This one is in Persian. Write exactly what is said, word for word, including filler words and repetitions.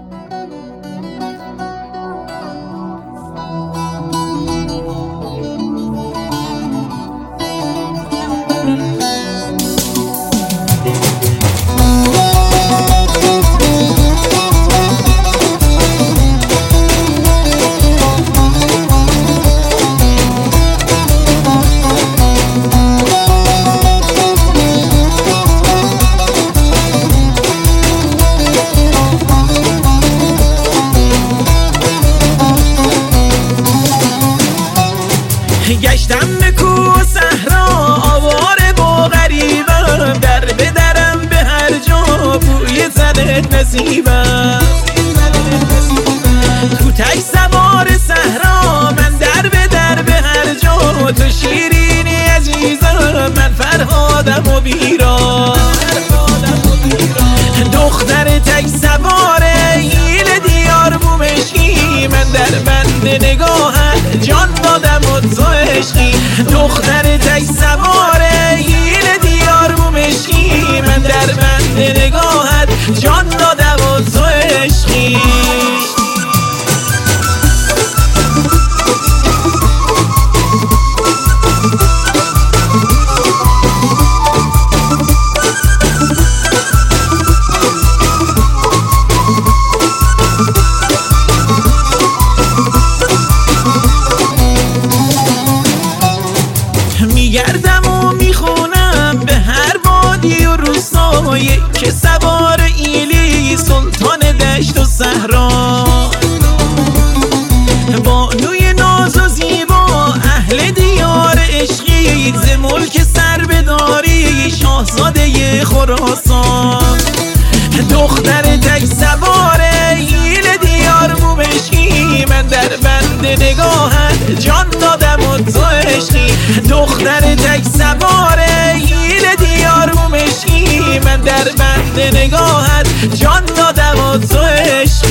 گشتم به کوه و صحرا آواره با غریبم، در به درم به هر جا بوی تنت نصیبم. تو تک سوار صحرا من در به در به هر جا، تو شیرینی عزیزم من فرهادم و بیرا. دختر تک سواره هیل دیار بو مشکی، من در بند نگاهت جان دادم و تو عشقی. دختر تک سواره هیل دیار بو مشکی، من در بند نگاهت جان دادم و تو عشقی. میگردم و میخونم به هر وادی و روستایی، که سوار ایلی سلطان دشت و صحرا. بانوی ناز و زیبا اهل دیار عشقی، ز ملک سر بداری شاهزاده خراسان. دختر تک سواره هیل دیار بو مشکی، من در بند نگاهت جان دادم و تو عشقی. دختر تک سواره هیل دیار بو مشکی، من در بند نگاهت جان دادم و تو عشقی.